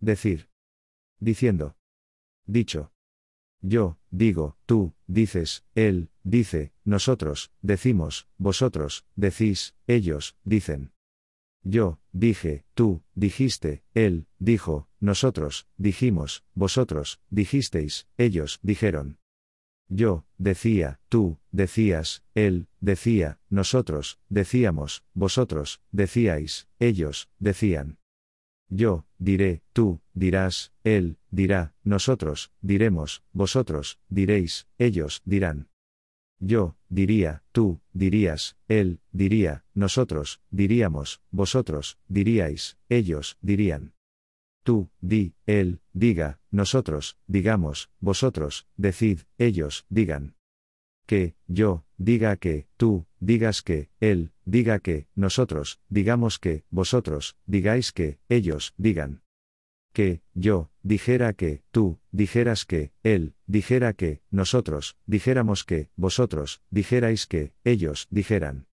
decir. Diciendo. Dicho. Yo, digo, tú, dices, él, dice, nosotros, decimos, vosotros, decís, ellos, dicen. Yo, dije, tú, dijiste, él, dijo, nosotros, dijimos, vosotros, dijisteis, ellos, dijeron. Yo, decía, tú, decías, él, decía, nosotros, decíamos, vosotros, decíais, ellos, decían. Yo, diré, tú, dirás, él, dirá, nosotros, diremos, vosotros, diréis, ellos, dirán. Yo, diría, tú, dirías, él, diría, nosotros, diríamos, vosotros, diríais, ellos, dirían. Tú, di, él, diga, nosotros, digamos, vosotros, decid, ellos, digan. Que, yo, diga que, tú, digas que, él, diga que, nosotros, digamos que, vosotros, digáis que, ellos, digan. Que, yo, dijera que, tú, dijeras que, él, dijera que, nosotros, dijéramos que, vosotros, dijerais que, ellos, dijeran.